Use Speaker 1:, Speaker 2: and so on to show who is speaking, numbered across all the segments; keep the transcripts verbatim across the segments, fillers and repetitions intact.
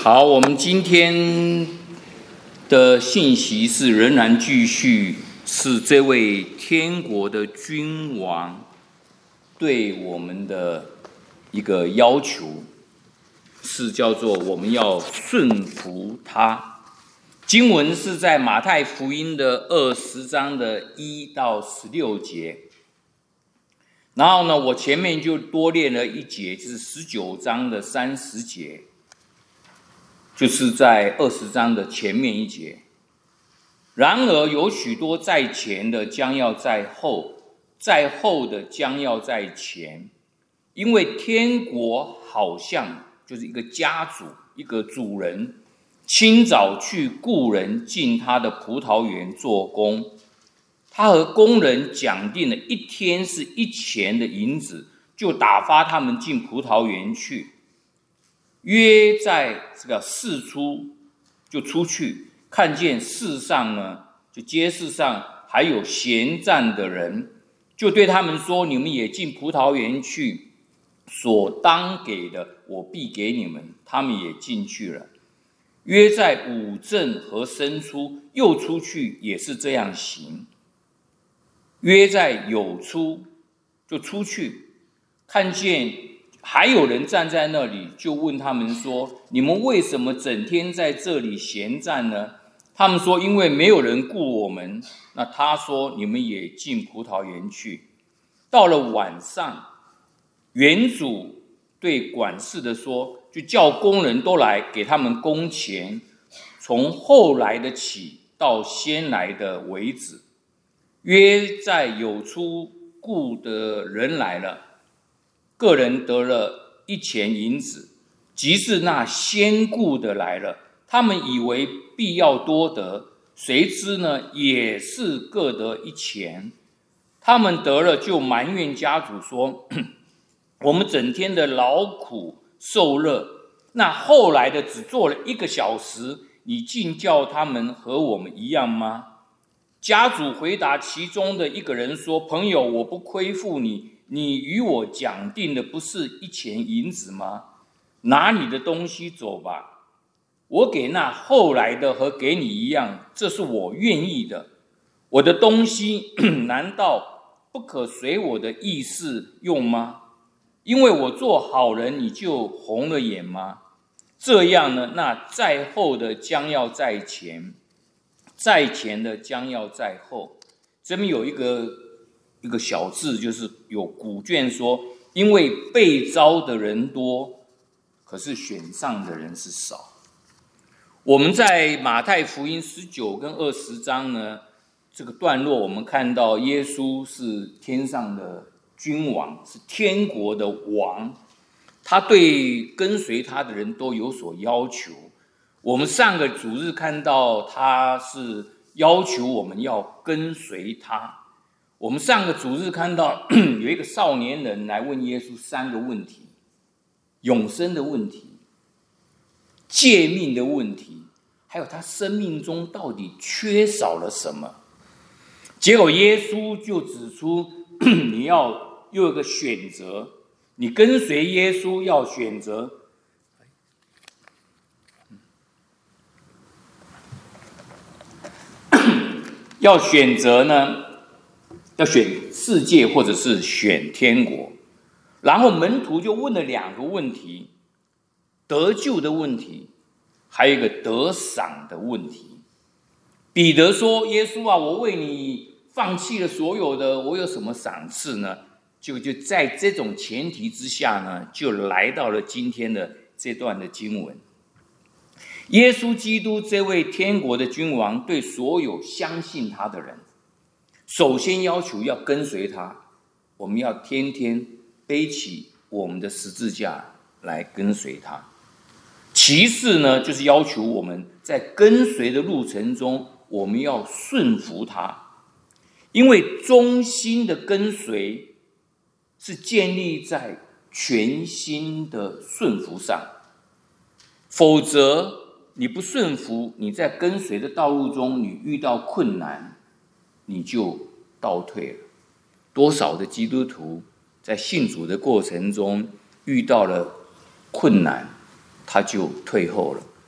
Speaker 1: 好，我们今天的信息是仍然继续是这位天国的君王对我们的一个要求，是叫做我们要顺服他。经文是在马太福音的二十章的一到十六节，然后呢，我前面就多练了一节，就是十九章的三十节，就是在二十章的前面一节。然而有许多在前的将要在后，在后的将要在前，因为天国好像就是一个家主，一个主人，清早去雇人进他的葡萄园做工，他和工人讲定了一天是一钱的银子，就打发他们进葡萄园去。约在这个市出，就出去，看见市上呢，就街市上还有闲站的人，就对他们说：你们也进葡萄园去，所当给的我必给你们。他们也进去了。约在午正和申初，又出去，也是这样行。约在酉初，就出去，看见还有人站在那里，就问他们说：你们为什么整天在这里闲站呢？他们说：因为没有人雇我们。那他说：你们也进葡萄园去。到了晚上，园主对管事的说，就叫工人都来，给他们工钱，从后来的起到先来的为止。约在酉初雇的人来了，个人得了一钱银子，即是那先雇的来了，他们以为必要多得，谁知呢，也是各得一钱。他们得了，就埋怨家主说：我们整天的劳苦受热，那后来的只做了一个小时，你竟叫他们和我们一样吗？家主回答其中的一个人说：朋友，我不亏负你，你与我讲定的不是一钱银子吗？拿你的东西走吧，我给那后来的和给你一样，这是我愿意的。我的东西难道不可随我的意思用吗？因为我做好人，你就红了眼吗？这样呢，那在后的将要在前，在前的将要在后。这边有一个一个小字，就是有古卷说，因为被招的人多，可是选上的人是少。我们在马太福音十九跟二十章呢，这个段落我们看到耶稣是天上的君王，是天国的王，他对跟随他的人都有所要求。我们上个主日看到他是要求我们要跟随他。我们上个主日看到有一个少年人来问耶稣三个问题：永生的问题、诫命的问题，还有他生命中到底缺少了什么。结果耶稣就指出，你要有一个选择，你跟随耶稣要选择要选择呢，要选世界或者是选天国。然后门徒就问了两个问题：得救的问题，还有一个得赏的问题。彼得说：耶稣啊，我为你放弃了所有的，我有什么赏赐呢？就就在这种前提之下呢，就来到了今天的这段的经文。耶稣基督这位天国的君王，对所有相信他的人，首先要求要跟随他，我们要天天背起我们的十字架来跟随他。其次呢，就是要求我们在跟随的路程中，我们要顺服他，因为忠心的跟随是建立在全心的顺服上，否则你不顺服，你在跟随的道路中，你遇到困难，你就倒退了。多少的基督徒在信主的过程中遇到了困难，他就退后了，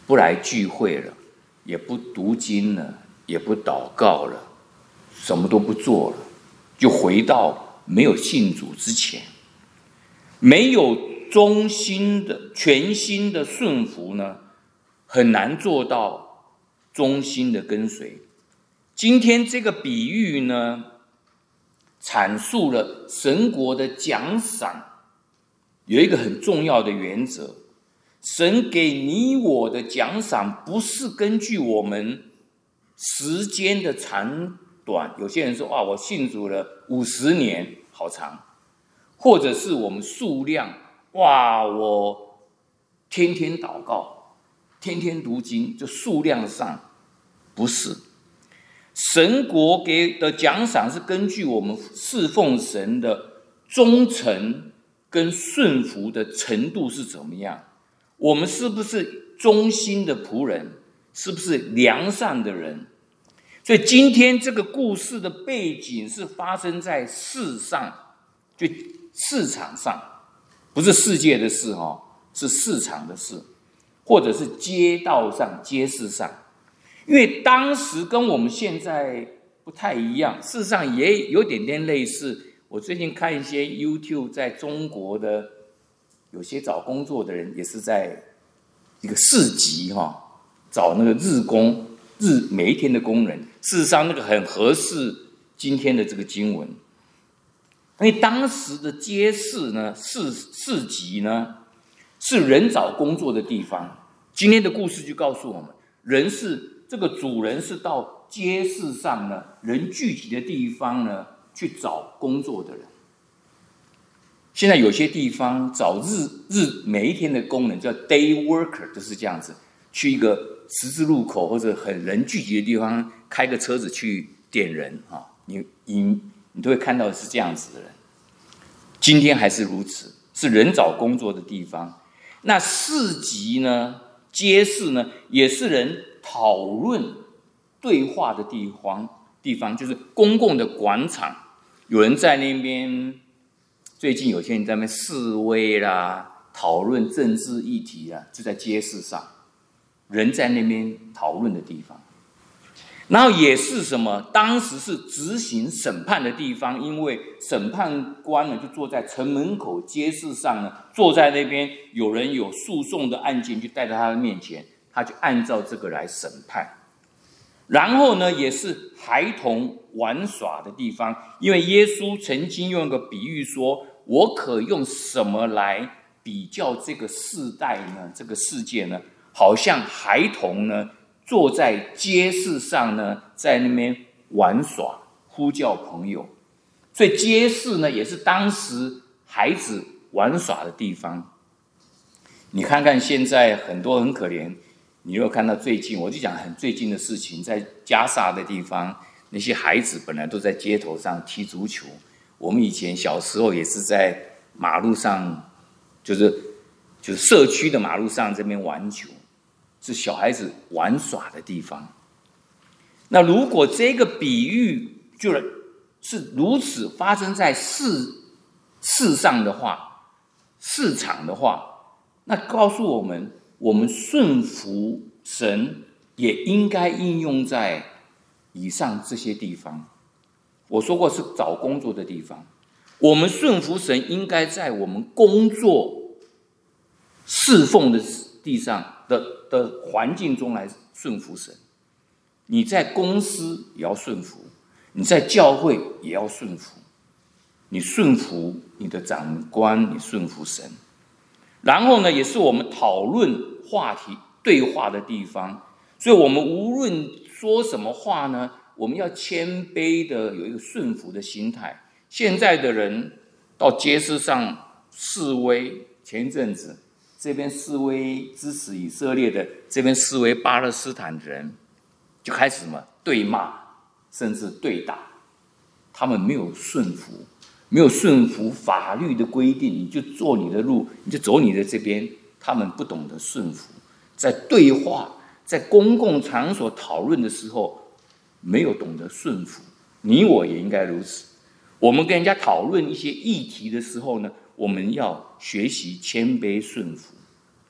Speaker 1: 不来聚会了，也不读经了，也不祷告了，什么都不做了，就回到没有信主之前，没有忠心的全心的顺服呢，很难做到忠心的跟随。今天这个比喻呢，阐述了神国的奖赏有一个很重要的原则，神给你我的奖赏不是根据我们时间的长短，有些人说啊，我信主了五十年，好长，或者是我们数量，哇，我天天祷告，天天读经，就数量上不是。神国给的奖赏是根据我们侍奉神的忠诚跟顺服的程度是怎么样，我们是不是忠心的仆人，是不是良善的人。所以今天这个故事的背景是发生在世上，就市场上，不是世界的事，是市场的事，或者是街道上街市上。因为当时跟我们现在不太一样，事实上也有点点类似。我最近看一些 YouTube， 在中国的有些找工作的人也是在一个市集哈，找那个日工，日每一天的工人。事实上那个很合适今天的这个经文，因为当时的街市呢，市市集呢，是人找工作的地方。今天的故事就告诉我们，人是。这个主人是到街市上呢，人聚集的地方呢，去找工作的人。现在有些地方找日日每一天的工人叫 day worker， 就是这样子，去一个十字路口或者很人聚集的地方，开个车子去点人啊，你你你都会看到是这样子的人。今天还是如此，是人找工作的地方。那市集呢，街市呢，也是人讨论对话的地方，地方就是公共的广场，有人在那边，最近有些人在那边示威啦，讨论政治议题啦，就在街市上，人在那边讨论的地方。然后也是什么？当时是执行审判的地方，因为审判官呢就坐在城门口街市上呢，坐在那边，有人有诉讼的案件就带到他的面前。他就按照这个来审判。然后呢，也是孩童玩耍的地方，因为耶稣曾经用一个比喻说，我可用什么来比较这个世代呢？这个世界呢，好像孩童呢坐在街市上呢，在那边玩耍，呼叫朋友。所以街市呢，也是当时孩子玩耍的地方。你看看现在很多很可怜。你如果看到最近，我就讲很最近的事情，在加沙的地方，那些孩子本来都在街头上踢足球。我们以前小时候也是在马路上，就是就是社区的马路上这边玩球，是小孩子玩耍的地方。那如果这个比喻就是如此发生在市市上的话，市场的话，那告诉我们。我们顺服神也应该应用在以上这些地方。我说过是找工作的地方，我们顺服神应该在我们工作侍奉的地上 的, 的环境中来顺服神。你在公司也要顺服，你在教会也要顺服，你顺服你的长官，你顺服神。然后呢，也是我们讨论话题对话的地方，所以我们无论说什么话呢，我们要谦卑的有一个顺服的心态。现在的人到街市上示威，前一阵子这边示威支持以色列的，这边示威巴勒斯坦的人，就开始什么对骂，甚至对打。他们没有顺服，没有顺服法律的规定，你就做你的路，你就走你的这边。他们不懂得顺服，在对话，在公共场所讨论的时候，没有懂得顺服。你我也应该如此。我们跟人家讨论一些议题的时候呢，我们要学习谦卑顺服。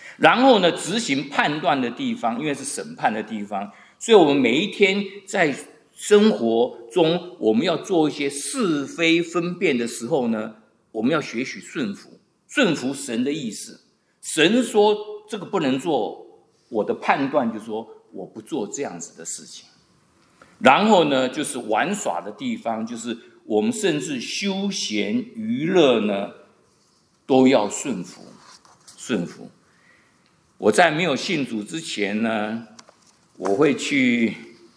Speaker 1: 然后呢，执行判断的地方，因为是审判的地方，所以我们每一天在生活中，我们要做一些是非分辨的时候呢，我们要学习顺服，顺服神的意思。神说这个不能做，我的判断就是说我不做这样子的事情。然后呢，就是玩耍的地方，就是我们甚至休闲娱乐呢，都要顺服，顺服。我在没有信主之前呢，我会去，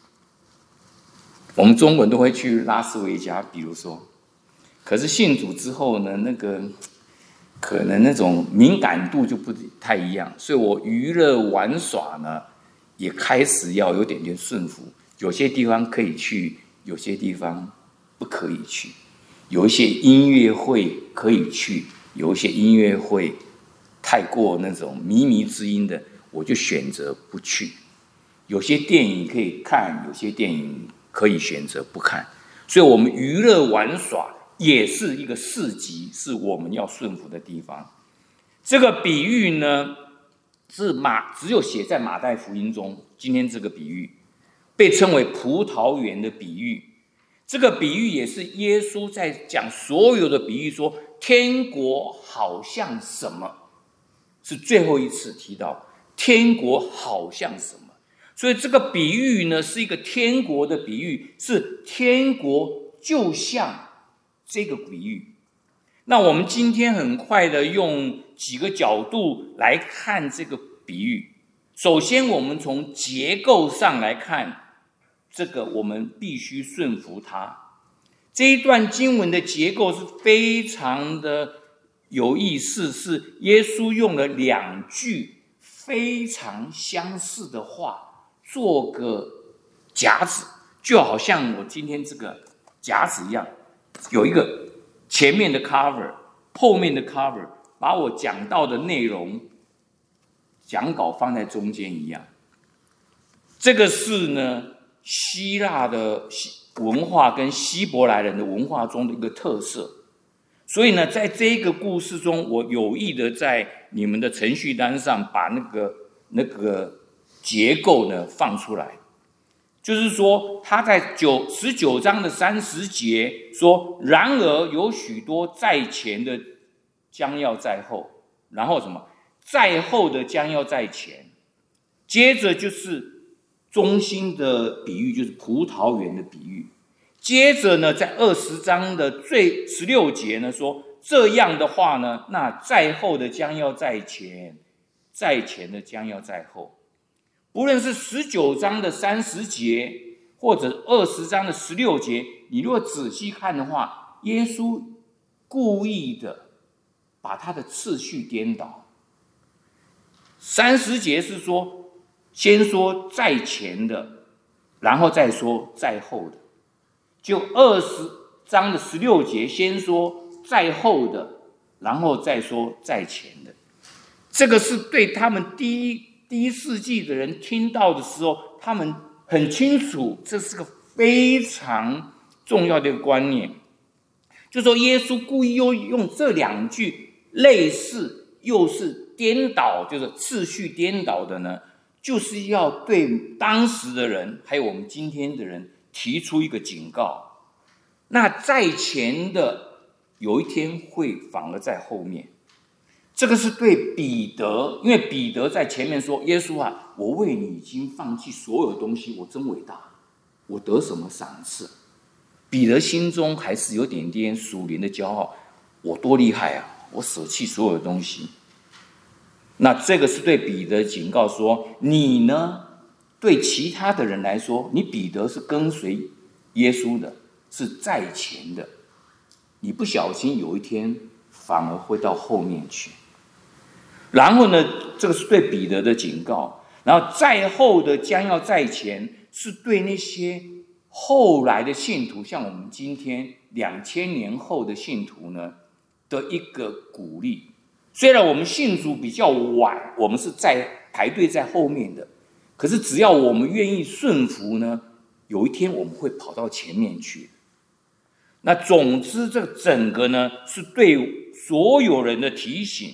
Speaker 1: 我们中国人都会去拉斯维加，比如说，可是信主之后呢，那个可能那种敏感度就不太一样，所以我娱乐玩耍呢，也开始要有点点顺服。有些地方可以去，有些地方不可以去。有一些音乐会可以去，有一些音乐会太过那种靡靡之音的，我就选择不去。有些电影可以看，有些电影可以选择不看。所以我们娱乐玩耍也是一个市集，是我们要顺服的地方。这个比喻呢，是马只有写在马太福音中。今天这个比喻被称为葡萄园的比喻。这个比喻也是耶稣在讲所有的比喻说，天国好像什么，是最后一次提到天国好像什么。所以这个比喻呢，是一个天国的比喻，是天国就像这个比喻。那我们今天很快的用几个角度来看这个比喻。首先我们从结构上来看，这个我们必须顺服它。这一段经文的结构是非常的有意思，是耶稣用了两句非常相似的话做个夹子，就好像我今天这个夹子一样，有一个前面的 cover， 后面的 cover， 把我讲到的内容讲稿放在中间一样。这个是呢希腊的文化跟希伯来人的文化中的一个特色。所以呢，在这个故事中，我有意的在你们的程序单上把那个那个结构呢放出来。就是说，他在九十九章的三十节说，然而有许多在前的将要在后，然后什么，在后的将要在前。接着就是中心的比喻，就是葡萄园的比喻。接着呢，在二十章的最十六节呢说，这样的话呢，那在后的将要在前，在前的将要在后。不论是十九章的三十节，或者二十章的十六节，你如果仔细看的话，耶稣故意的把他的次序颠倒。三十节是说，先说在前的，然后再说在后的。就二十章的十六节，先说在后的，然后再说在前的。这个是对他们第一第一世纪的人听到的时候，他们很清楚，这是个非常重要的一个观念。就说耶稣故意又用这两句类似又是颠倒，就是次序颠倒的呢，就是要对当时的人，还有我们今天的人提出一个警告。那在前的有一天会反而在后面。这个是对彼得，因为彼得在前面说，耶稣啊，我为你已经放弃所有东西，我真伟大，我得什么赏赐？彼得心中还是有点点属灵的骄傲，我多厉害啊，我舍弃所有的东西。那这个是对彼得警告说，你呢，对其他的人来说，你彼得是跟随耶稣的，是在前的，你不小心有一天反而会到后面去。然后呢，这个是对彼得的警告。然后在后的将要在前，是对那些后来的信徒，像我们今天两千年后的信徒呢的一个鼓励。虽然我们信主比较晚，我们是在排队在后面的，可是只要我们愿意顺服呢，有一天我们会跑到前面去。那总之，这整个呢是对所有人的提醒。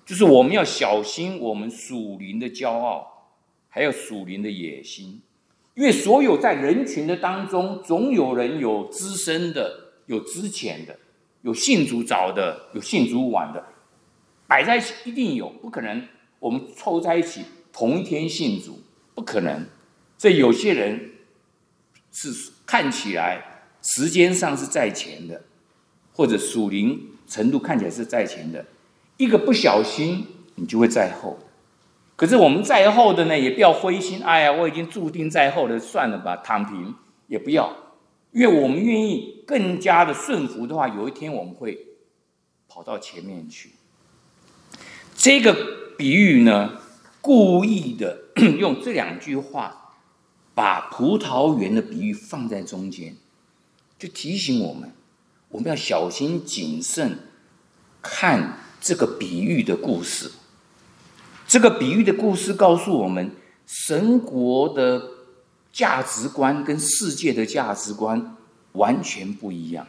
Speaker 1: 就是我们要小心我们属灵的骄傲，还有属灵的野心。因为所有在人群的当中，总有人有资深的，有资浅的，有信主早的，有信主晚的，摆在一起一定有，不可能我们凑在一起同一天信主，不可能。所以有些人是看起来时间上是在前的，或者属灵程度看起来是在前的，一个不小心你就会在后。可是我们在后的呢，也不要灰心，哎呀，我已经注定在后了，算了吧，躺平也不要。因为我们愿意更加的顺服的话，有一天我们会跑到前面去。这个比喻呢，故意的用这两句话把葡萄园的比喻放在中间，就提醒我们，我们要小心谨慎看这个比喻的故事。这个比喻的故事告诉我们，神国的价值观跟世界的价值观完全不一样。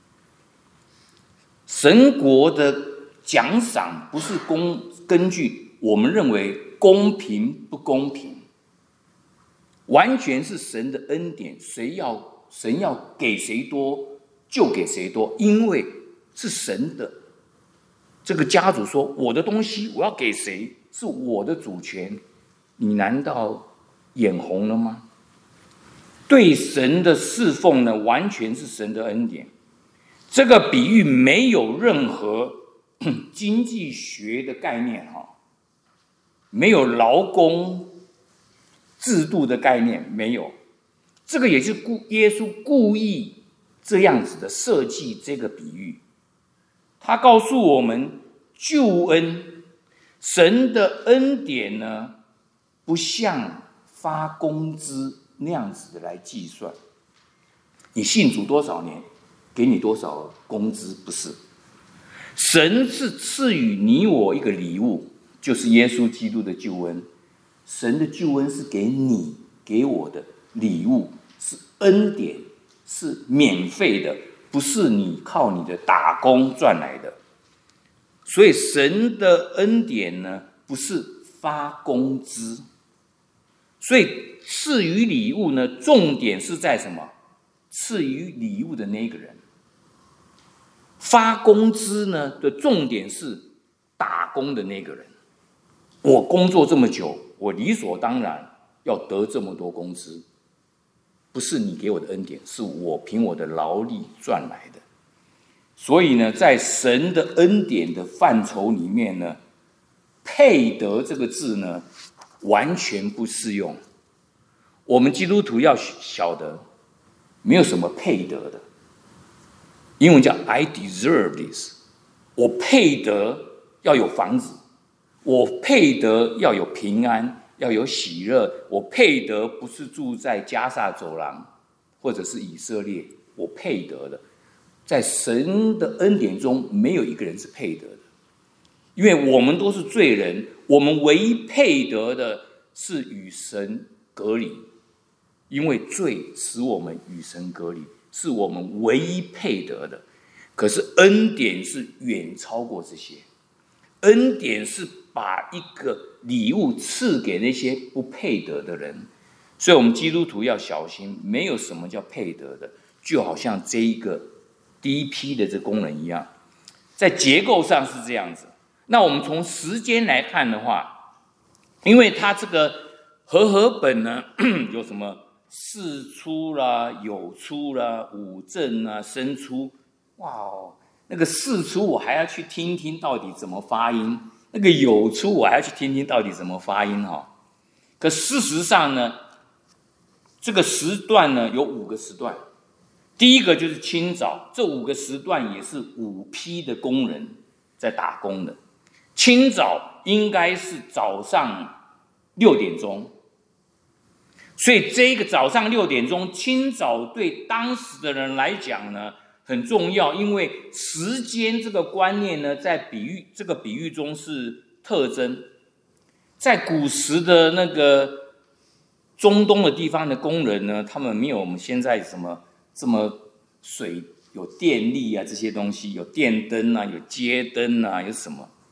Speaker 1: 神国的奖赏不是公根据我们认为公平不公平，完全是神的恩典，谁要神要给谁多就给谁多，因为是神的。这个家主说，我的东西我要给谁，是我的主权，你难道眼红了吗？对神的侍奉呢，完全是神的恩典。这个比喻没有任何经济学的概念，没有劳工制度的概念，没有。这个也是耶稣故意这样子的设计这个比喻。他告诉我们，救恩，神的恩典呢，不像发工资那样子的来计算。你信主多少年，给你多少工资，不是。神是赐予你我一个礼物，就是耶稣基督的救恩。神的救恩是给你给我的礼物，是恩典，是免费的，不是你靠你的打工赚来的。所以神的恩典呢，不是发工资。所以赐予礼物呢，重点是在什么？赐予礼物的那个人。发工资呢的重点是打工的那个人。我工作这么久，我理所当然要得这么多工资，不是你给我的恩典，是我凭我的劳力赚来的。所以呢，在神的恩典的范畴里面呢，配得这个字呢，完全不适用。我们基督徒要晓得，没有什么配得的。英文叫 I deserve this， 我配得要有房子，我配得要有平安，要有喜乐，我配得不是住在加萨走廊或者是以色列，我配得的。在神的恩典中，没有一个人是配得的，因为我们都是罪人，我们唯一配得的是与神隔离，因为罪使我们与神隔离，是我们唯一配得的。可是恩典是远超过这些，恩典是把一个礼物赐给那些不配得的人。所以我们基督徒要小心，没有什么叫配得的，就好像这一个第一批的这工人一样，在结构上是这样子。那我们从时间来看的话，因为它这个和合本呢，有什么巳初啦、酉初啦、午正啦、申初，哇哦，那个巳初我还要去听听到底怎么发音，那个酉初我还要去听听到底怎么发音哈。可事实上呢，这个时段呢有五个时段。第一个就是清早，这五个时段也是五批的工人在打工的。清早应该是早上六点钟，所以这个早上六点钟，清早对当时的人来讲呢很重要，因为时间这个观念呢，在比喻这个比喻中是特征。在古时的那个中东的地方的工人呢，他们没有我们现在什么这么水有电力啊，这些东西有电灯啊，有街灯啊，有什么？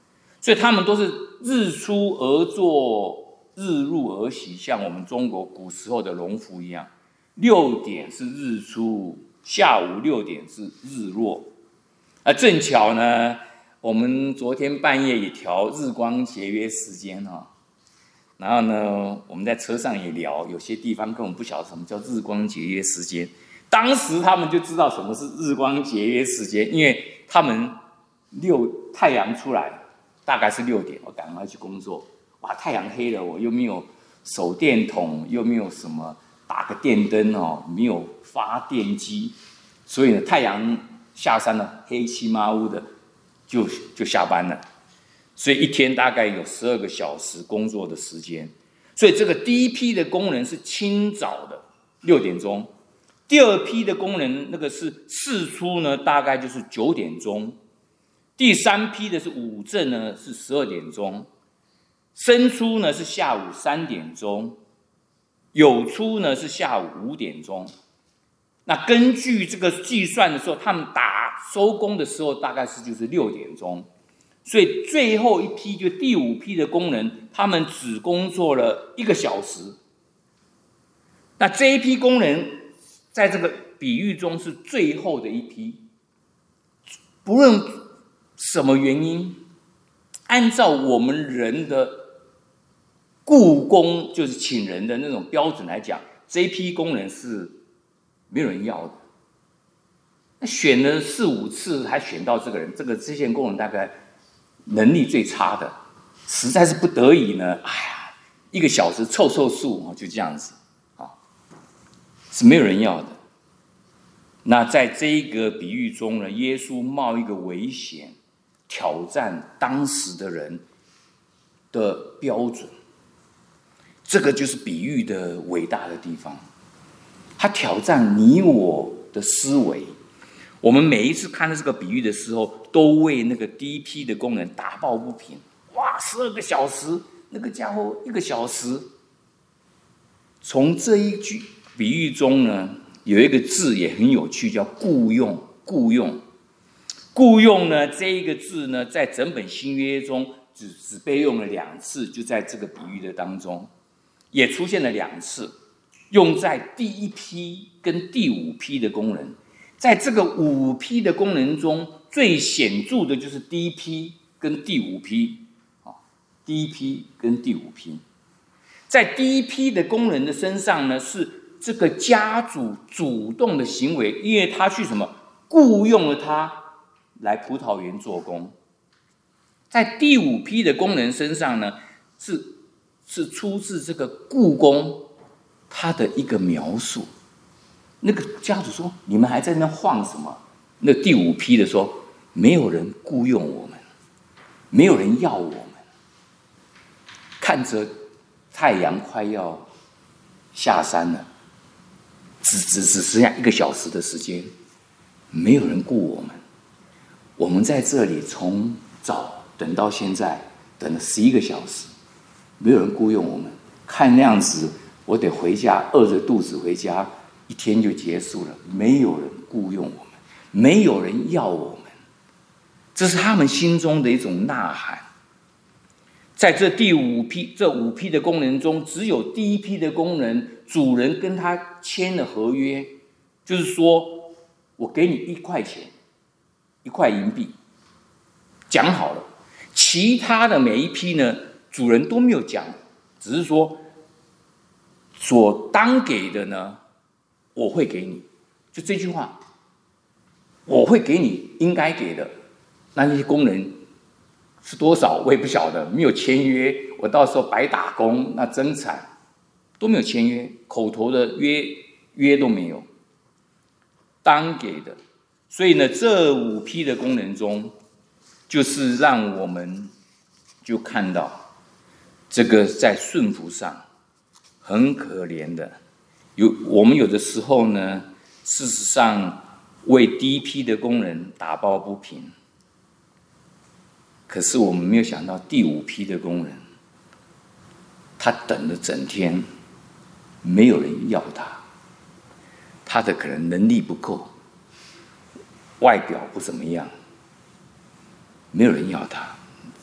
Speaker 1: 所以他们都是日出而作，日入而息，像我们中国古时候的农夫一样。六点是日出，下午六点是日落。啊，正巧呢，我们昨天半夜也调日光节约时间哈、哦。然后呢，我们在车上也聊，有些地方根本不晓得什么叫日光节约时间。当时他们就知道什么是日光节约时间，因为他们六太阳出来大概是六点，我赶快去工作。哇，太阳黑了，我又没有手电筒，又没有什么打个电灯哦，没有发电机，所以呢，太阳下山了，黑漆麻乌的，就就下班了。所以一天大概有十二个小时工作的时间。所以这个第一批的工人是清早的六点钟，第二批的工人那个是巳出呢，大概就是九点钟，第三批的是午正呢是十二点钟，申出呢是下午三点钟，酉出呢是下午五点钟。那根据这个计算的时候，他们打收工的时候大概是就是六点钟。所以最后一批就第五批的工人，他们只工作了一个小时。那这一批工人在这个比喻中是最后的一批，不论什么原因，按照我们人的雇工，就是请人的那种标准来讲，这一批工人是没有人要的。那选了四五次还选到这个人，这个这些工人大概能力最差的，实在是不得已呢，哎呀，一个小时凑凑数，就这样子啊，是没有人要的。那在这一个比喻中呢，耶稣冒一个危险，挑战当时的人的标准，这个就是比喻的伟大的地方。他挑战你我的思维。我们每一次看到这个比喻的时候，都为那个第一批的工人打抱不平。哇，十二个小时，那个家伙一个小时。从这一句比喻中呢，有一个字也很有趣，叫雇用。雇用，雇用呢，这一个字呢，在整本新约中只只被用了两次，就在这个比喻的当中，也出现了两次，用在第一批跟第五批的工人。在这个五批的工人中，最显著的就是第一批跟第五批，第一批跟第五批。在第一批的工人的身上呢，是这个家主主动的行为，因为他去什么雇用了他来葡萄园做工。在第五批的工人身上呢，是是出自这个雇工他的一个描述。那个家主说：“你们还在那晃什么？”那第五批的说：“没有人雇用我们，没有人要我们。”看着太阳快要下山了，只只只剩下一个小时的时间，没有人雇我们。我们在这里从早等到现在，等了十一个小时，没有人雇用我们。看那样子，我得回家，饿着肚子回家。一天就结束了，没有人雇用我们，没有人要我们，这是他们心中的一种呐喊。在这第五批这五批的工人中，只有第一批的工人主人跟他签了合约，就是说我给你一块钱，一块银币，讲好了。其他的每一批呢，主人都没有讲，只是说所当给的呢，我会给你，就这句话，我会给你应该给的。那那些工人是多少我也不晓得，没有签约，我到时候白打工，那真惨。都没有签约，口头的约约都没有，当给的。所以呢，这五批的工人中，就是让我们就看到这个在顺服上很可怜的。有我们有的时候呢，事实上为第一批的工人打抱不平，可是我们没有想到第五批的工人，他等了整天，没有人要他，他的可能能力不够，外表不怎么样，没有人要他，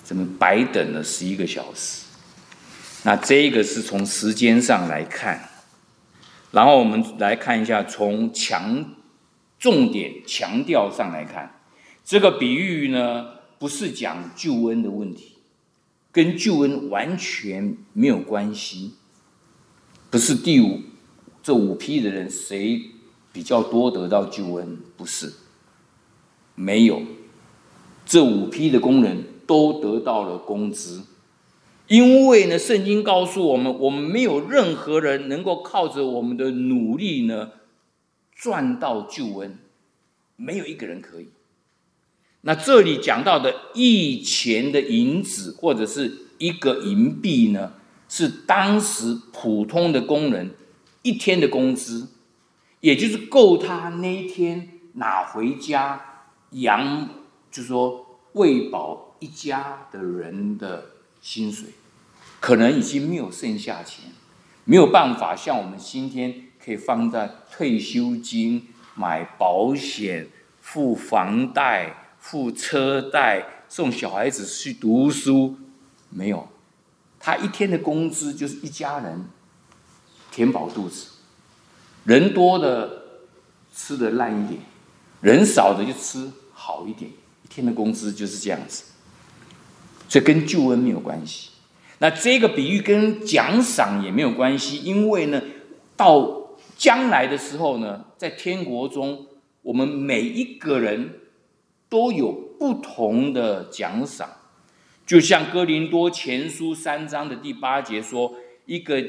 Speaker 1: 怎么白等了十一个小时？那这个是从时间上来看，然后我们来看一下从强重点强调上来看，这个比喻呢不是讲救恩的问题，跟救恩完全没有关系，不是第五这五批的人谁比较多得到救恩，不是，没有，这五批的工人都得到了工资。因为呢，圣经告诉我们，我们没有任何人能够靠着我们的努力呢赚到救恩，没有一个人可以。那这里讲到的一钱的银子或者是一个银币呢，是当时普通的工人一天的工资，也就是够他那一天拿回家养，就是说喂饱一家的人的薪水，可能已经没有剩下钱，没有办法像我们今天可以放在退休金、买保险、付房贷、付车贷、送小孩子去读书，没有。他一天的工资就是一家人填饱肚子，人多的吃得烂一点，人少的就吃好一点，一天的工资就是这样子。所以跟救恩没有关系。那这个比喻跟奖赏也没有关系，因为呢，到将来的时候呢，在天国中，我们每一个人都有不同的奖赏。就像哥林多前书三章的第八节说，一个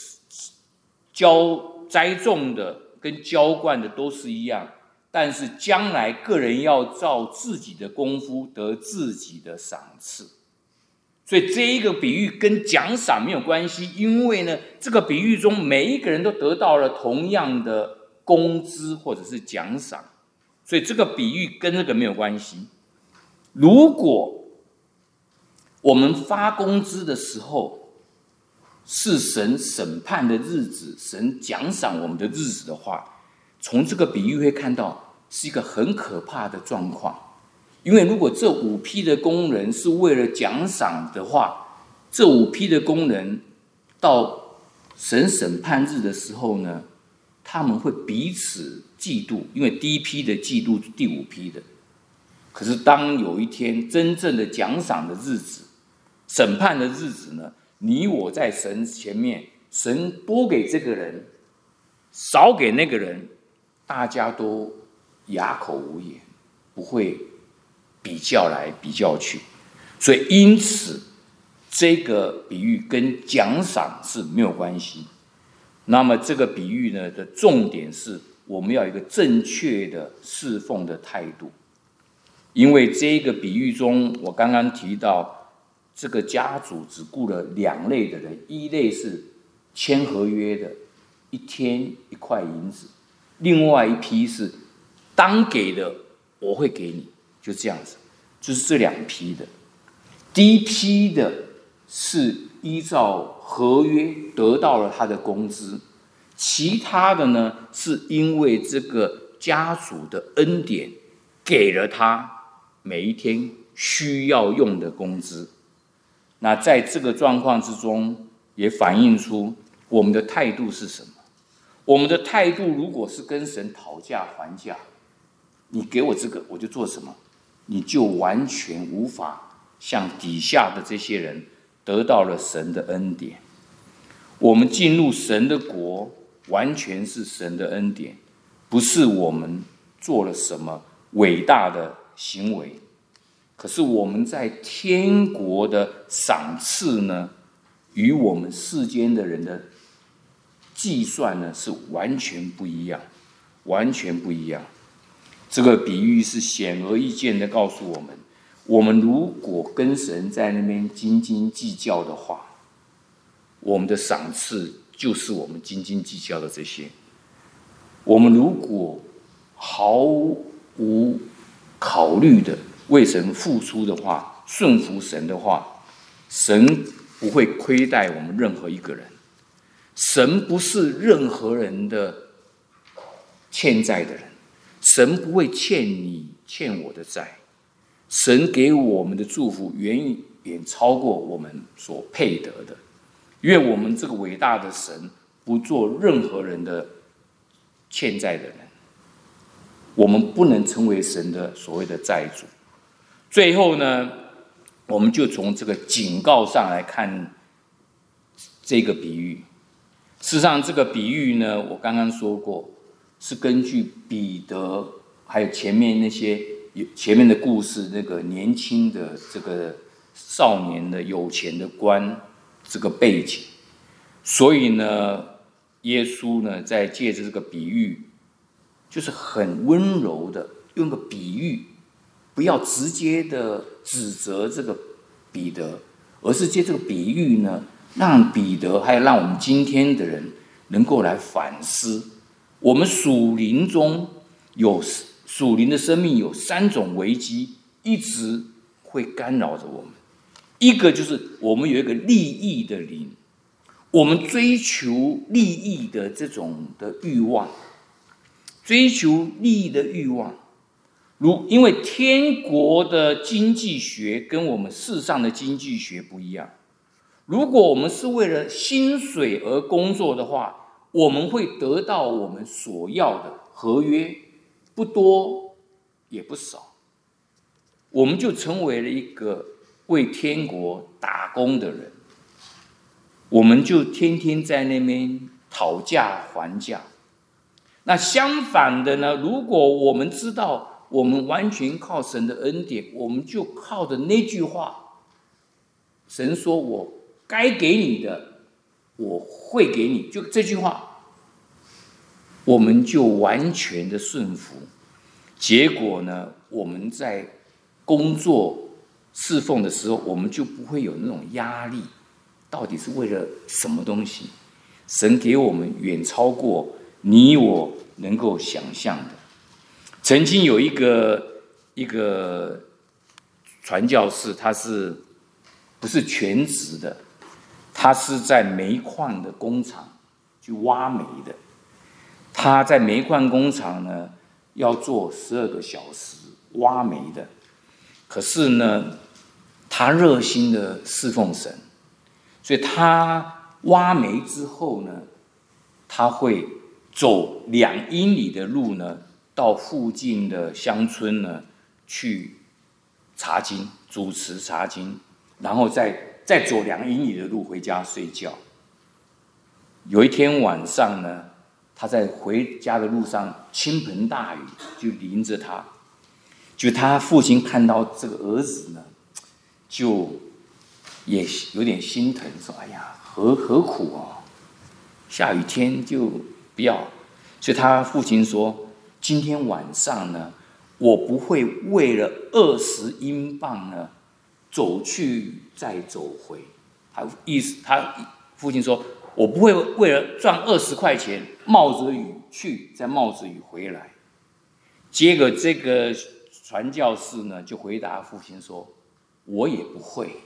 Speaker 1: 浇栽种的跟浇灌的都是一样，但是将来个人要照自己的功夫得自己的赏赐。所以这一个比喻跟奖赏没有关系，因为呢，这个比喻中每一个人都得到了同样的工资或者是奖赏，所以这个比喻跟这个没有关系。如果我们发工资的时候是神审判的日子，神奖赏我们的日子的话，从这个比喻会看到是一个很可怕的状况。因为如果这五批的工人是为了奖赏的话，这五批的工人到神审判日的时候呢，他们会彼此嫉妒，因为第一批的嫉妒第五批的。可是当有一天真正的奖赏的日子，审判的日子呢，你我在神前面，神多给这个人，少给那个人，大家都哑口无言，不会比较来比较去。所以因此这个比喻跟奖赏是没有关系。那么这个比喻呢的重点是我们要有一个正确的侍奉的态度。因为这个比喻中我刚刚提到这个家主只雇了两类的人，一类是签合约的，一天一块银子，另外一批是当给的我会给你，就这样子，就是这两批的。第一批的是依照合约得到了他的工资，其他的呢是因为这个家主的恩典给了他每一天需要用的工资。那在这个状况之中也反映出我们的态度是什么。我们的态度如果是跟神讨价还价，你给我这个我就做什么，你就完全无法像底下的这些人得到了神的恩典。我们进入神的国完全是神的恩典，不是我们做了什么伟大的行为。可是我们在天国的赏赐呢，与我们世间的人的计算呢是完全不一样，完全不一样。这个比喻是显而易见的告诉我们，我们如果跟神在那边斤斤计较的话，我们的赏赐就是我们斤斤计较的这些。我们如果毫无考虑的为神付出的话，顺服神的话，神不会亏待我们任何一个人。神不是任何人的欠债的人，神不会欠你欠我的债。神给我们的祝福远远超过我们所配得的，因为我们这个伟大的神不做任何人的欠债的人，我们不能成为神的所谓的债主。最后呢，我们就从这个警告上来看这个比喻。事实上，这个比喻呢，我刚刚说过，是根据彼得还有前面那些前面的故事，那个年轻的这个少年的有钱的官这个背景，所以呢，耶稣呢在借着这个比喻，就是很温柔的用个比喻，不要直接的指责这个彼得，而是借这个比喻呢，让彼得还有让我们今天的人能够来反思，我们属灵中有属灵的生命有三种危机，一直会干扰着我们。一个就是我们有一个利益的灵，我们追求利益的这种的欲望，追求利益的欲望，如因为天国的经济学跟我们世上的经济学不一样。如果我们是为了薪水而工作的话，我们会得到我们所要的，合约不多也不少，我们就成为了一个为天国打工的人，我们就天天在那边讨价还价。那相反的呢，如果我们知道我们完全靠神的恩典，我们就靠着那句话，神说我该给你的我会给你，就这句话，我们就完全的顺服。结果呢，我们在工作侍奉的时候，我们就不会有那种压力，到底是为了什么东西？神给我们远超过你我能够想象的。曾经有一个一个传教士，他是不是全职的？他是在煤矿的工厂去挖煤的。他在煤矿工厂呢，要做十二个小时挖煤的。可是呢，他热心的侍奉神，所以他挖煤之后呢，他会走两英里的路呢，到附近的乡村呢去查经，主持查经，然后再再走两英里的路回家睡觉。有一天晚上呢，他在回家的路上，倾盆大雨就淋着他，就他父亲看到这个儿子呢，就也有点心疼，说：“哎呀，何何苦啊！下雨天就不要。”所以他父亲说：“今天晚上呢，我不会为了二十英镑呢，走去再走回。”他意思，他父亲说：“我不会为了赚二十块钱，冒着雨去，再冒着雨回来。”结果这个传教士呢，就回答父亲说：“我也不会，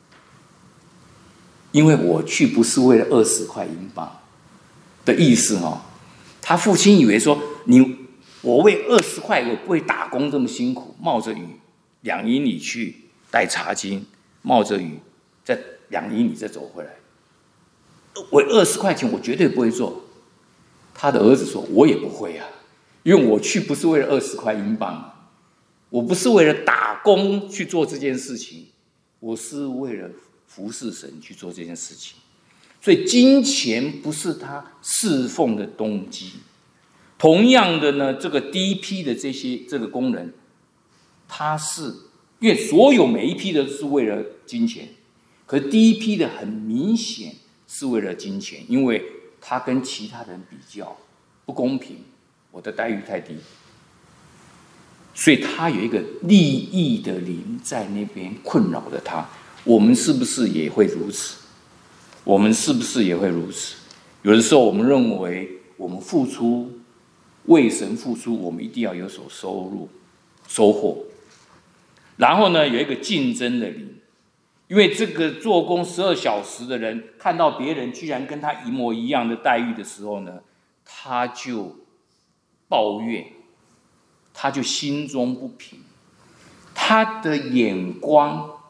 Speaker 1: 因为我去不是为了二十块英镑的意思哦。”他父亲以为说：“你我为二十块，我不会打工这么辛苦，冒着雨两英里去带茶经，冒着雨再两英里再走回来。为二十块钱，我绝对不会做。”他的儿子说：“我也不会啊，因为我去不是为了二十块英镑，我不是为了打工去做这件事情，我是为了服侍神去做这件事情。”所以金钱不是他侍奉的动机。同样的呢，这个第一批的这些这个工人，他是因为所有每一批的是为了金钱，可是第一批的很明显是为了金钱，因为他跟其他人比较不公平，我的待遇太低，所以他有一个利益的灵在那边困扰着他。我们是不是也会如此？我们是不是也会如此？有的时候我们认为我们付出，为神付出，我们一定要有所收入收获。然后呢，有一个竞争的灵，因为这个做工十二小时的人看到别人居然跟他一模一样的待遇的时候呢，他就抱怨，他就心中不平，他的眼光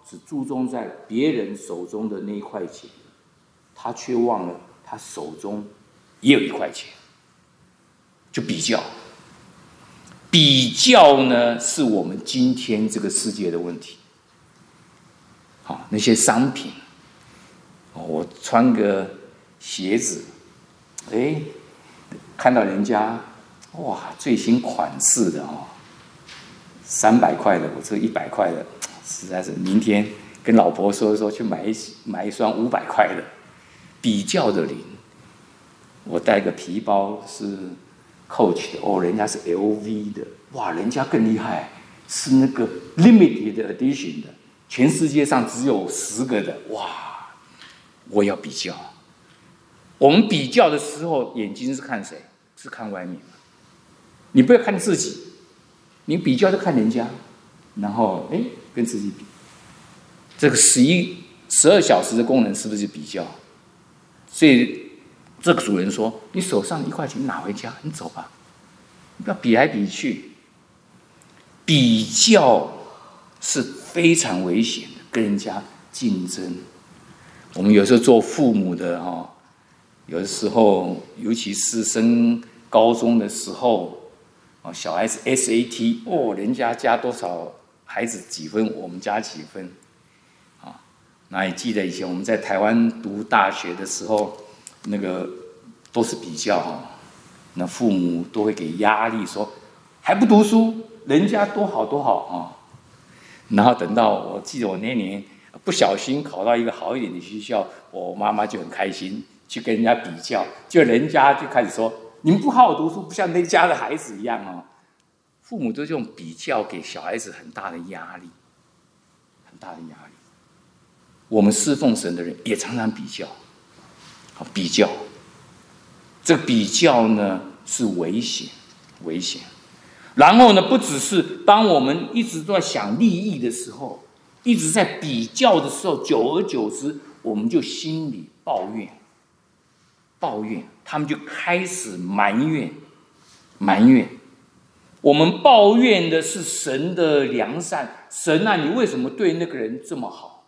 Speaker 1: 只注重在别人手中的那一块钱，他却忘了他手中也有一块钱，就比较。比较呢，是我们今天这个世界的问题。好，那些商品，我穿个鞋子，哎，看到人家哇最新款式的哦，三百块的，我这一百块的，实在是明天跟老婆说一说，去买一买一双五百块的，比较的灵。我带个皮包是 Coach 的，哦，人家是 L V 的，哇，人家更厉害，是那个 Limited Edition 的，全世界上只有十个的，哇！我要比较。我们比较的时候，眼睛是看谁？是看外面。你不要看自己，你比较就看人家，然后哎跟自己比。这个十一、十二小时的功能是不是比较？所以。这个主人说：“你手上一块钱拿回家，你走吧，你不要比来比去。比较是非常危险的，跟人家竞争。我们有时候做父母的哈，有的时候，尤其是升高中的时候，哦，小孩子 S A T 哦，人家加多少，孩子几分，我们加几分，啊，那也记得以前我们在台湾读大学的时候。”那个都是比较哈，那父母都会给压力说，还不读书，人家多好多好啊。然后等到我记得我那年不小心考到一个好一点的学校，我妈妈就很开心去跟人家比较，就人家就开始说，你们不好好读书，不像那家的孩子一样哦。父母都用比较给小孩子很大的压力，很大的压力。我们侍奉神的人也常常比较。比较，这个比较呢是危险，危险。然后呢，不只是当我们一直都在想利益的时候，一直在比较的时候，久而久之，我们就心里抱怨，抱怨，他们就开始埋怨，埋怨。我们抱怨的是神的良善，神啊，你为什么对那个人这么好？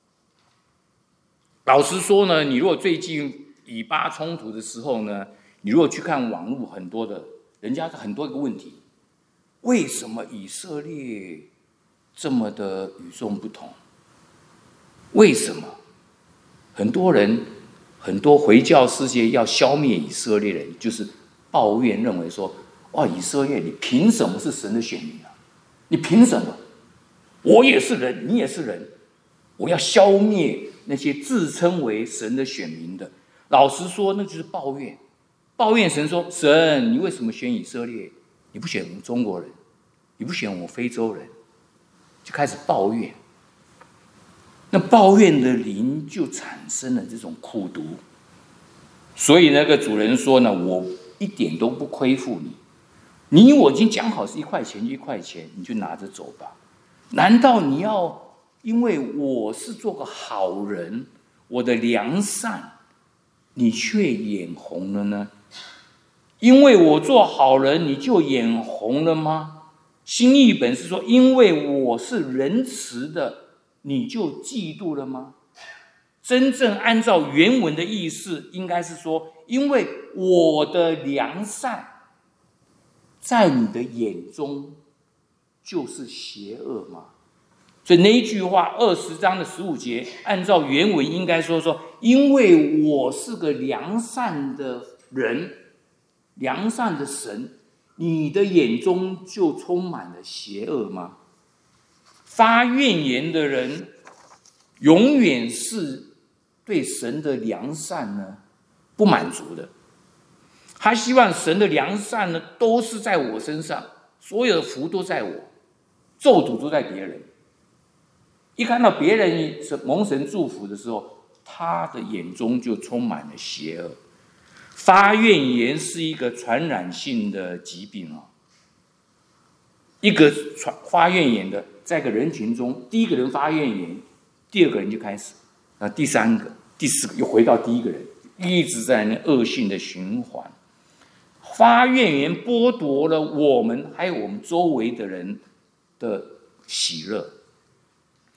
Speaker 1: 老实说呢，你如果最近以巴冲突的时候呢，你如果去看网络，很多的人家很多个问题，为什么以色列这么的与众不同？为什么很多人很多回教世界要消灭以色列人，就是抱怨认为说，哇，以色列你凭什么是神的选民啊？你凭什么？我也是人，你也是人，我要消灭那些自称为神的选民的。老实说，那就是抱怨。抱怨神说，神，你为什么选以色列？你不选我们中国人，你不选我们非洲人，就开始抱怨。那抱怨的灵就产生了这种苦毒。所以那个主人说呢，我一点都不亏负你，你我已经讲好是一块钱一块钱，你就拿着走吧。难道你要因为我是做个好人，我的良善，你却眼红了呢？因为我做好人，你就眼红了吗？新译本是说，因为我是仁慈的，你就嫉妒了吗？真正按照原文的意思，应该是说，因为我的良善，在你的眼中就是邪恶吗？所以那一句话，二十章的十五节，按照原文应该说说，因为我是个良善的人，良善的神，你的眼中就充满了邪恶吗？发怨言的人，永远是对神的良善呢不满足的。他希望神的良善呢都是在我身上，所有的福都在我，咒诅都在别人。一看到别人蒙神祝福的时候，他的眼中就充满了邪恶。发怨言是一个传染性的疾病哦。一个传发怨言的，在一个人群中，第一个人发怨言，第二个人就开始，啊，第三个、第四个又回到第一个人，一直在那恶性的循环。发怨言剥夺了我们还有我们周围的人的喜乐。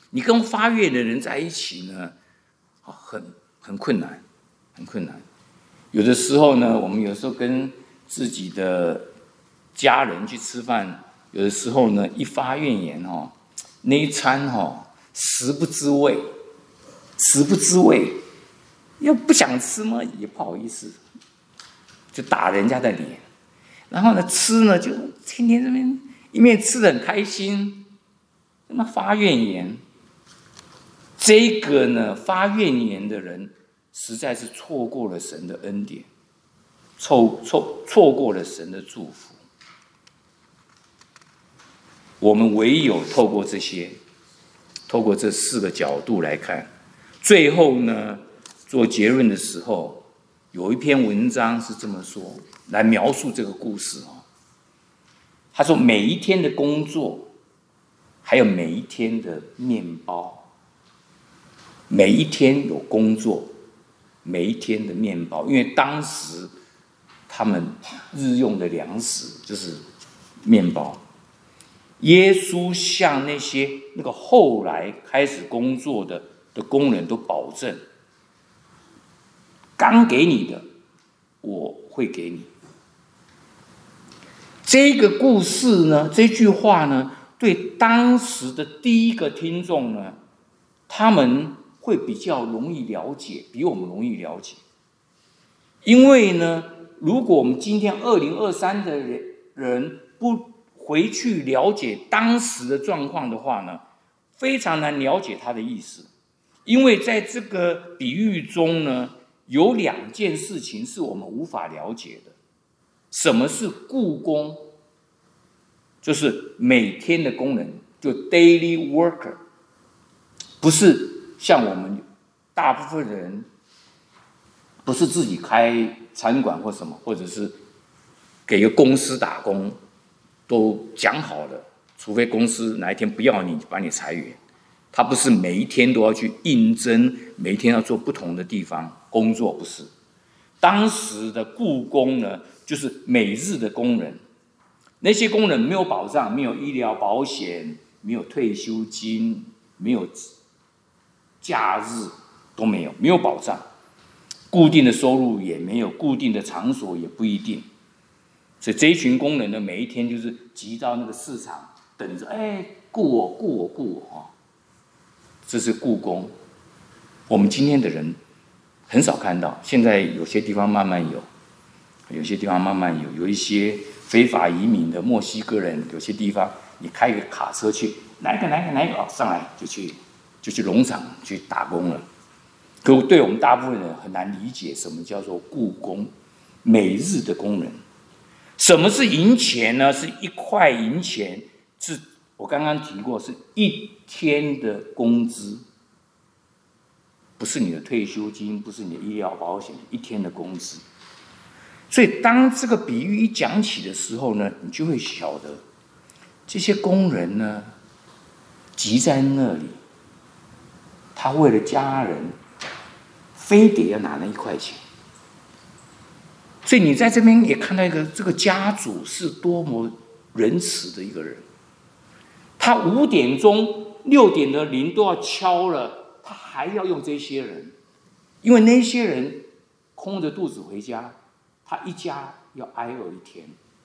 Speaker 1: 你跟发愿的人在一起呢，很很困难，很困难。有的时候呢，我们有时候跟自己的家人去吃饭，有的时候呢，一发怨言哦，那一餐哦，食不知味，食不知味，又不想吃嘛，也不好意思，就打人家的脸。然后呢，吃呢就天天这边一面吃得很开心，那么发怨言。这个呢，发怨言的人，实在是错过了神的恩典，错错错过了神的祝福。我们唯有透过这些，透过这四个角度来看，最后呢，做结论的时候，有一篇文章是这么说，来描述这个故事哦。他说，每一天的工作，还有每一天的面包。每一天有工作，每一天的面包，因为当时他们日用的粮食就是面包。耶稣向那些那个后来开始工作的的工人都保证，刚给你的我会给你。这个故事呢，这句话呢，对当时的第一个听众呢，他们会比较容易了解，比我们容易了解。因为呢，如果我们今天二零二三的人不回去了解当时的状况的话呢，非常难了解他的意思。因为在这个比喻中呢，有两件事情是我们无法了解的。什么是雇工？就是每天的工人，就 daily worker， 不是像我们大部分人，不是自己开餐馆或什么，或者是给个公司打工，都讲好了，除非公司哪一天不要你，把你裁员。他不是每一天都要去应征，每一天要做不同的地方工作，不是。当时的雇工呢，就是每日的工人。那些工人没有保障，没有医疗保险，没有退休金，没有假日都没有，没有保障，固定的收入也没有，固定的场所也不一定。所以这一群工人呢，每一天就是挤到那个市场，等着，哎，雇我，雇我，雇我啊！这是雇工。我们今天的人很少看到，现在有些地方慢慢有，有些地方慢慢有，有一些非法移民的墨西哥人，有些地方你开一个卡车去，哪一个哪一个哪一个哦，上来就去就去农场去打工了。可对我们大部分人很难理解什么叫做雇工，每日的工人。什么是银钱呢？是一块银钱，是我刚刚提过，是一天的工资，不是你的退休金，不是你的医疗保险，一天的工资。所以当这个比喻一讲起的时候呢，你就会晓得这些工人呢挤在那里，他为了家人非得要拿那一块钱。所以你在这边也看到一个这个家主是多么仁慈的一个人。他五点钟六点的铃都要敲了，他还要用这些人，因为那些人空着肚子回家，他一家要挨饿一天。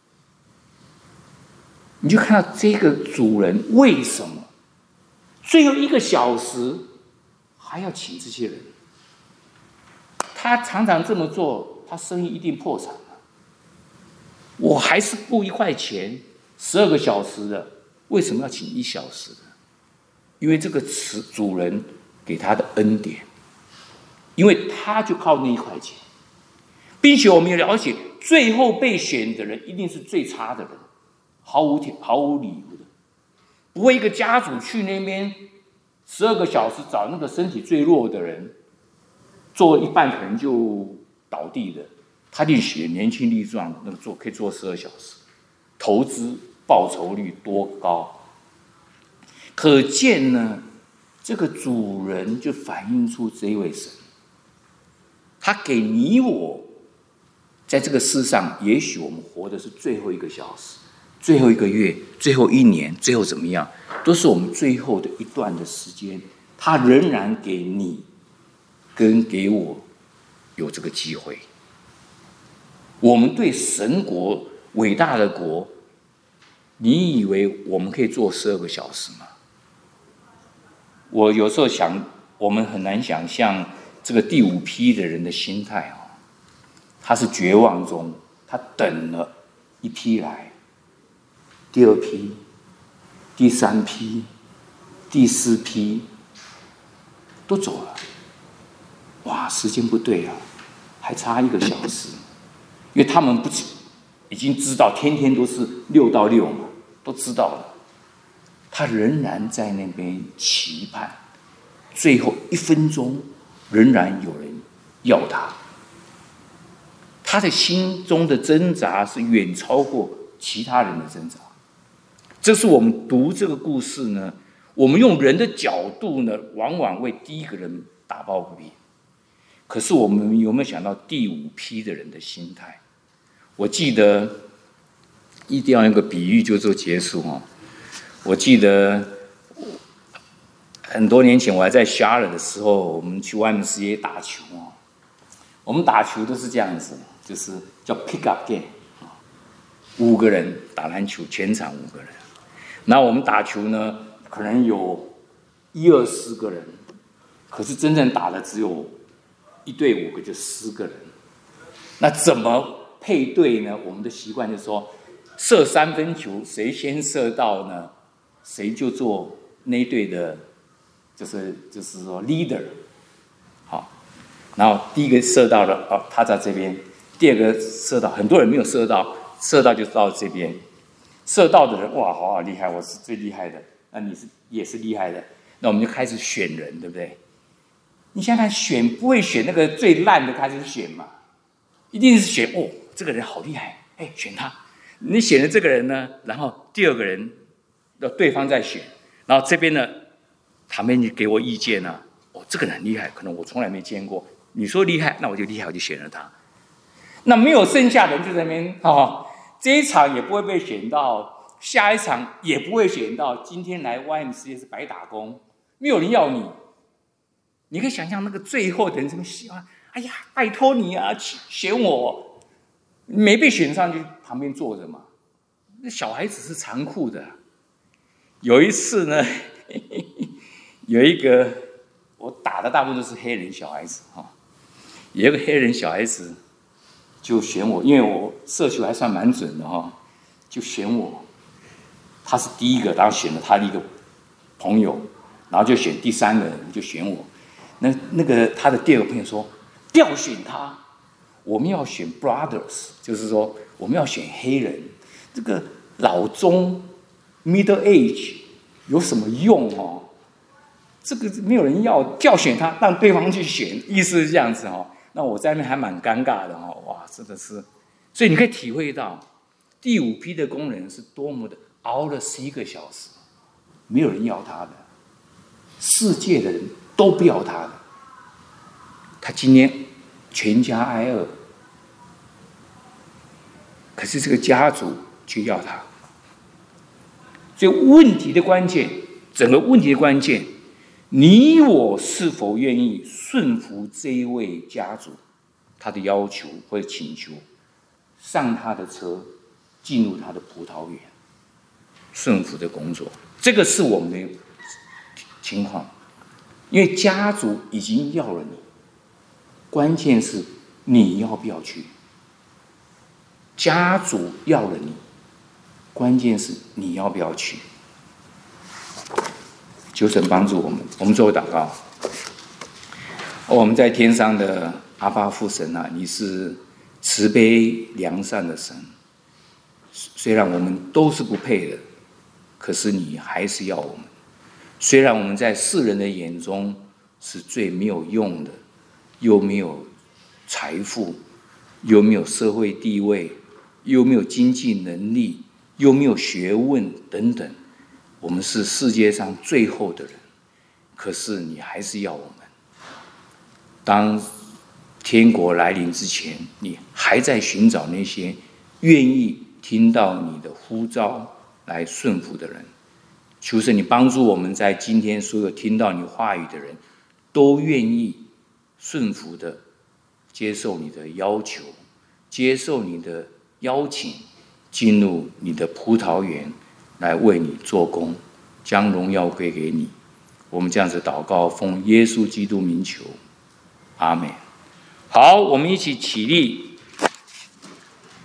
Speaker 1: 你就看到这个主人为什么最后一个小时还要请这些人？他常常这么做，他生意一定破产了。我还是付一块钱，十二个小时的，为什么要请一小时的？因为这个主人给他的恩典，因为他就靠那一块钱，并且我们也了解，最后被选的人一定是最差的人，毫无毫无理由的，不会一个家主去那边十二个小时找那个身体最弱的人，做一半可能就倒地的，他就选年轻力壮的那个做可以做十二小时，投资报酬率多高？可见呢，这个主人就反映出这一位神，他给你我，在这个世上，也许我们活的是最后一个小时， 最后一个月、最后一年、最后怎么样，都是我们最后的一段的时间，他仍然给你跟给我有这个机会。我们对神国伟大的国，你以为我们可以做十二个小时吗？我有时候想，我们很难想象这个第五批的人的心态啊，他是绝望中，他等了一批来，第二批、第三批、第四批都走了，哇，时间不对啊，还差一个小时。因为他们不已经知道天天都是六到六嘛，都知道了，他仍然在那边期盼，最后一分钟仍然有人要他，他的心中的挣扎是远超过其他人的挣扎。这是我们读这个故事呢，我们用人的角度呢，往往为第一个人打抱不平。可是我们有没有想到第五批的人的心态？我记得一定要用个比喻就做结束哦。我记得很多年前我还在 Charlotte 的时候，我们去 Y M C A 打球哦。我们打球都是这样子，就是叫 pick up game， 五个人打篮球，全场五个人。然后我们打球呢，可能有一二十个人，可是真正打的只有一队五个，就十个人。那怎么配对呢？我们的习惯就是说，射三分球，谁先射到呢，谁就做那一队的，就是就是说 leader， 好，然后第一个射到了，哦，他在这边；第二个射到，很多人没有射到，射到就到这边，射到的人哇，好好厉害，我是最厉害的，那你是也是厉害的，那我们就开始选人，对不对？你想想看，选不会选那个最烂的开始选嘛，一定是选哦。这个人好厉害，哎，选他。你选了这个人呢，然后第二个人，对方再选，然后这边呢，旁边就给我意见啊，哦，这个人很厉害，可能我从来没见过。你说厉害，那我就厉害，我就选了他。那没有剩下的人就在那边哦，这一场也不会被选到，下一场也不会选到。今天来 Y M C A 是白打工，没有人要你。你可以想象那个最后的人怎么喜欢？哎呀，拜托你啊，选我。没被选上就旁边坐着嘛。那小孩子是残酷的。有一次呢，有一个我打的大部分都是黑人小孩子哈，有一个黑人小孩子就选我，因为我射球还算蛮准的哈，就选我。他是第一个，然后选了他的一个朋友，然后就选第三个人就选我。那那个他的第二个朋友说不要选他。我们要选 brothers， 就是说我们要选黑人，这个老中 middle age 有什么用哦？这个没有人要，就要选他，让对方去选，意思是这样子哦。那我在那边还蛮尴尬的哦，哇，真的是，所以你可以体会到第五批的工人是多么的熬了十一个小时，没有人要他的，世界的人都不要他的，他今天全家挨饿，可是这个家族却要他。所以问题的关键，整个问题的关键，你我是否愿意顺服这一位家族他的要求或者请求，上他的车，进入他的葡萄园，顺服的工作，这个是我们的情况。因为家族已经要了你，关键是你要不要去。家族要了你，关键是你要不要去。求神帮助我们，我们最后祷告。我们在天上的阿爸父神啊，你是慈悲良善的神，虽然我们都是不配的，可是你还是要我们。虽然我们在世人的眼中是最没有用的，又没有财富，又没有社会地位，又没有经济能力，又没有学问等等，我们是世界上最后的人，可是你还是要我们。当天国来临之前，你还在寻找那些愿意听到你的呼召来顺服的人。求神你帮助我们在今天所有听到你话语的人，都愿意顺服的接受你的要求，接受你的邀请，进入你的葡萄园来为你做工，将荣耀归给你。我们这样子祷告，奉耶稣基督名求，阿们。好，我们一起起立。